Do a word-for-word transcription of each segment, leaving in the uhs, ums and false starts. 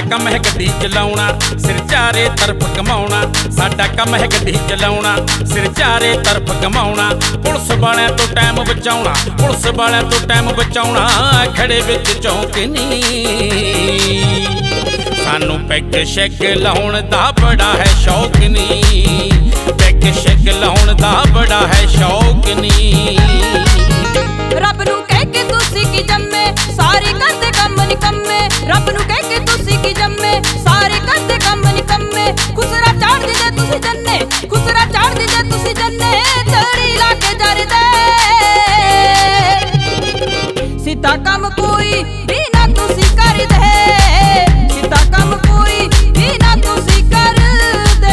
ਕੰਮ ਹੈ ਗੱਡੀ ਚਲਾਉਣਾ, ਸਿਰ ਚਾਰੇ ਤਰਫ ਕਮਾਉਣਾ। ਸਾਡਾ ਕੰਮ ਹੈ ਗੱਡੀ ਚਲਾਉਣਾ, ਸਿਰ ਚਾਰੇ ਤਰਫ ਕਮਾਉਣਾ। ਪੁਲਿਸ ਵਾਲਿਆਂ ਤੋਂ ਟਾਈਮ ਬਚਾਉਣਾ, ਪੁਲਿਸ ਵਾਲਿਆਂ ਤੋਂ ਟਾਈਮ ਬਚਾਉਣਾ। ਖੜੇ ਵਿੱਚ ਚੌਂਕ ਨੀ ਸਾਨੂੰ ਪੈਗ ਸ਼ੈਗ ਲਾਉਣ ਦਾ ਬੜਾ ਹੈ ਸ਼ੌਕ ਨੀ, ਪੈਗ ਸ਼ੈਗ ਲਾਉਣ ਦਾ ਬੜਾ ਹੈ ਸ਼ੌਕ ਨੀ। ਰੱਬ ਨੂੰ ਕਹਿ ਕੇ ਤੁਸੀਂ ਕੀ ਜੰਮੇ, ਸਾਰੇ ਕਰਦੇ ਕੰਮ ਨਿਕੰਮੇ। ਰੱਬ ਨੂੰ ਕਹਿ ਕੇ ਤੁਸੀਂ ਕੀ ਜੰਮੇ, ਸਾਰੇ ਕਰਦੇ ਕੰਮ ਨਿਕੰਮੇ। ਖੁਸਰਾ ਚਾੜਦੇ ਜੇ ਤੁਸੀਂ ਜੰਨੇ, ਖੁਸਰਾ ਚਾੜਦੇ ਜੇ ਤੁਸੀਂ ਜੰਨੇ। ਤੜੀ ਲਾ ਕੇ ਜਰਦੇ ਸਿੱਧਾ ਕੰਮ ਕੋਈ ਵੀ ਨਾ ਤੁਸੀਂ ਕਰਦੇ, ਸਿੱਧਾ ਕੰਮ ਕੋਈ ਵੀ ਨਾ ਤੁਸੀਂ ਕਰਦੇ।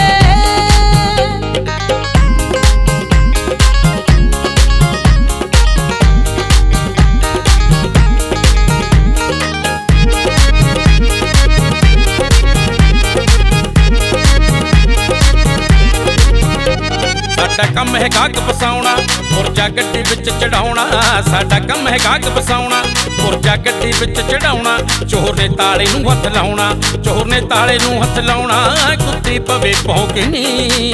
ਸਾਡਾ ਕੰਮ ਹੈ ਗਾਹਕ ਫਸਾਉਣਾ, ਪੁਰਜਾ ਗੱਡੀ ਵਿੱਚ ਚੜਾਉਣਾ। ਸਾਡਾ ਕੰਮ ਹੈ ਗਾਹਕ ਫਸਾਉਣਾ, ਪੁਰਜਾ ਗੱਡੀ ਵਿੱਚ ਚੜਾਉਣਾ। ਚੋਰ ਨੇ ਤਾਲੇ ਨੂੰ ਹੱਥ ਲਾਉਣਾ, ਚੋਰ ਨੇ ਤਾਲੇ ਨੂੰ ਹੱਥ ਲਾਉਣਾ। ਕੁੱਤੀ ਪਵੇ ਭੌਂਕਣੀ,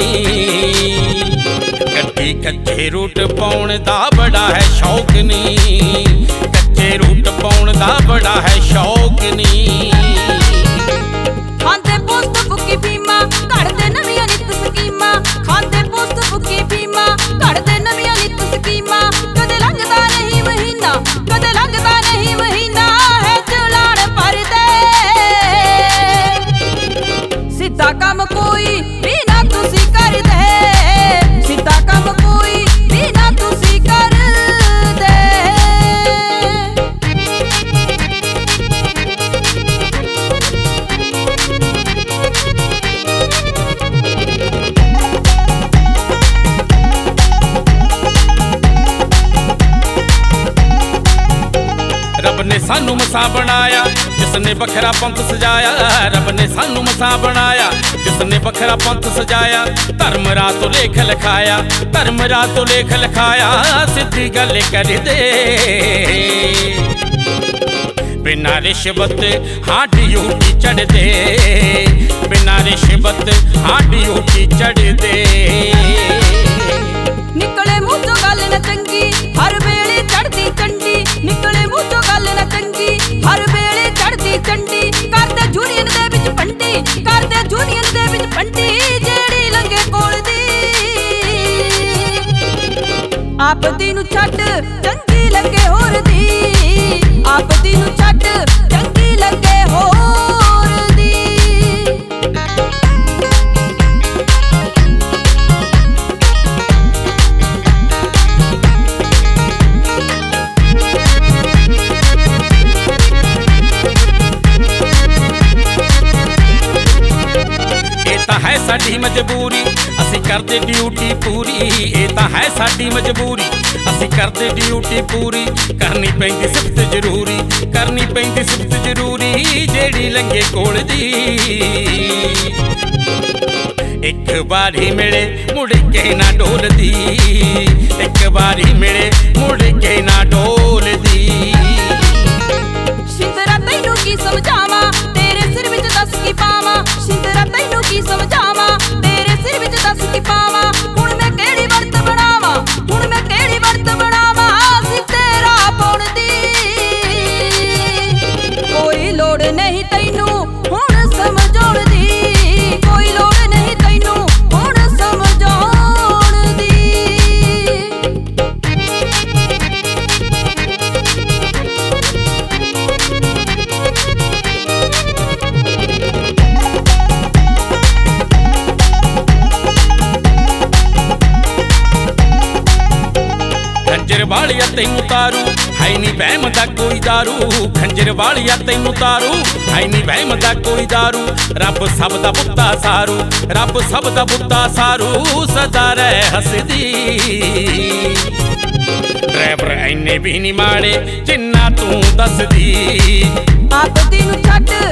ਗੱਡੀ ਕੱਚੇ ਰੂਟ ਪਾਉਣ ਦਾ ਬੜਾ ਹੈ ਸ਼ੌਕ ਨੀ, ਕੱਚੇ ਰੂਟ ਪਾਉਣ ਦਾ ਬੜਾ ਹੈ ਸ਼ੌਕ ਨੀ। ਖਾਂਦੇ ਪੋਸਟ ਬੁੱਕੀ ਫੀਮਾ, ਘੜਦੇ ਨਵੀਆਂ ਨਿੱਤ ਸਕੀਮਾਂ। ਖਾਂਦੇ ਪੋਸਟ ਬੁੱਕੀ ਫੀਮਾ, ਘੜਦੇ ਨਵੀਆਂ ਨਿੱਤ ਸਕੀਮਾਂ। ਕਦੇ ਲੰਘਦਾ ਨਹੀਂ ਮਹੀਨਾ, ਕਦੇ ਲੰਘਦਾ ਨਹੀਂ ਮਹੀਨਾ। ਹੈ ਚਲਾਣ ਭਰਦੇ ਸਿੱਧਾ ਕੰਮ ਕੋਈ ਵੀ ਨਾ ਤੁਸੀਂ ਕਰਦੇ, ਸਿੱਧਾ ਕੰਮ ਕੋਈ ਵੀ ਨਾ ਤੁਸੀਂ ਕਰਦੇ। ਰੱਬ ਨੇ ਸਾਨੂੰ ਮਸਾਂ ਬਣਾਇਆ, ਜਿਸ ਨੇ ਵੱਖਰਾ ਪੰਥ ਸਜਾਇਆ। ਰੱਬ ਨੇ ਸਾਨੂੰ ਮਸਾਂ ਬਣਾਇਆ, ਜਿਸ ਨੇ ਵੱਖਰਾ ਪੰਥ ਸਜਾਇਆ। ਧਰਮ ਰਾਹ ਤੋਂ ਲੇਖ ਲਿਖਾਇਆ, ਧਰਮ ਰਾਹ ਤੋਂ ਲੇਖ ਲਿਖਾਇਆ। ਸਿੱਧੀ ਗੱਲ ਕਰਦੇ ਬਿਨਾਂ ਰਿਸ਼ਵਤ ਹਾਂ ਡਿਊਟੀ ਚੜ੍ਹਦੇ, ਬਿਨਾਂ ਰਿਸ਼ਵਤ ਹਾਂ ਡਿਊਟੀ ਚੜ੍ਹਦੇ। ਨਿਕਲੇ ਮੂੰਹ ਚੋਂ ਗੱਲ ਨਾ ਚੰਗੀ, ਹਰ ਵੇਲੇ ਚੜ੍ਹਦੀ ਚੰਡੀ। ਨਿਕਲੇ ਮੂੰਹ ਚੋਂ ਗੱਲ ਨਾ ਚੰਗੀ, ਹਰ ਵੇਲੇ ਚੜ੍ਹਦੀ ਚੰਡੀ। ਕਰਦੇ ਯੂਨੀਅਨ ਦੇ ਵਿੱਚ ਪੰਡੀ, ਕਰਦੇ ਯੂਨੀਅਨ ਦੇ ਵਿੱਚ ਪੰਡੀ। ਜਿਹੜੀ ਲੰਗੇ ਕੋਲ ਦੀ ਆਪਦੀ ਨੂੰ ਛੱਡ ਚੰਗੀ ਲੱਗੇ ਹੋਰ ਦੀ, ਆਪਦੀ ਨੂੰ ਛੱਡ ਚੰਗੀ ਲੱਗੇ ਹੋਰ ਦੀ। ਹੈ ਸਾਡੀ ਮਜਬੂਰੀ, ਅਸੀਂ ਕਰਦੇ ਡਿਊਟੀ ਪੂਰੀ। ਇਹ ਤਾਂ ਹੈ ਸਾਡੀ ਮਜਬੂਰੀ, ਅਸੀਂ ਕਰਦੇ ਡਿਊਟੀ ਪੂਰੀ। ਕਰਨੀ ਪੈਂਦੀ ਸਿਫਤ ਜ਼ਰੂਰੀ, ਕਰਨੀ ਪੈਂਦੀ ਸਿਫਤ ਜ਼ਰੂਰੀ। ਜਿਹੜੀ ਲੰਗੇ ਕੋਲ ਦੀ ਇੱਕ ਵਾਰੀ ਮਿਲੇ ਮੁੜ ਕੇ ਨਾ ਡੋਲਦੀ, ਇੱਕ ਵਾਰੀ ਮਿਲੇ ਮੁੜ ਕੇ ਨਾ ਡੋਲਦੀ। ਸਿੰਦਰਾ ਤੈਨੂੰ ਕੀ ਸਮਝਾਵਾਂ, ਤੇਰੇ ਸਿਰ ਵਿੱਚ ਦੱਸ ਕੀ ਪਾਵਾਂ। ਸਿੰਦਰਾ ਤੈਨੂੰ ਕੀ ਸਮਝਾਵਾਂ, ਤੇਰੇ ਸਿਰ ਵਿੱਚ ਦੱਸ ਕੀ ਪਾਵਾਂ। ਹੁਣ ਮੈਂ ਕਿਹੜੀ ਵਰਤ ਬਣਾਵਾਂ, ਹੁਣ ਮੈਂ ਕਿਹੜੀ ਵਰਤ ਬਣਾਵਾਂ। ਸਿੱਧੇ ਰਾਹ ਪਾਉਣ ਦੀ ਕੋਈ ਲੋੜ ਨਹੀਂ ਤੈਨੂੰ ਹੁਣ ਸਮਝਾਉਣ ਦੀ, ਕੋਈ ਲੋੜ ਨਹੀਂ ਤੈਨੂੰ ਹੁਣ ਸਮਝਾਉਣ ਦੀ। ਖੰਜਰ ਵਾਲਿਆ ਤੈਨੂੰ ਤਾਰੂ, ਹੈ ਨੀ ਵਹਿਮ ਦਾ ਕੋਈ ਦਾਰੂ। ਖੰਜਰ ਵਾਲਿਆ ਤੈਨੂੰ ਤਾਰੂ, ਹੈ ਨੀ ਵਹਿਮ ਦਾ ਕੋਈ ਦਾਰੂ। ਰੱਬ ਸਭ ਦਾ ਬੁੱਤਾ ਸਾਰੂ, ਰੱਬ ਸਭ ਦਾ ਬੁੱਤਾ ਸਾਰੂ। ਸਦਾ ਰਹਿ ਹੱਸਦੀ, ਡਰਾਈਵਰ ਐਨੇ ਵੀ ਨੀ ਮਾੜੇ ਜਿੰਨਾ ਤੂੰ ਦੱਸਦੀ। ਆਪਦੀ ਨੂੰ ਛੱਡ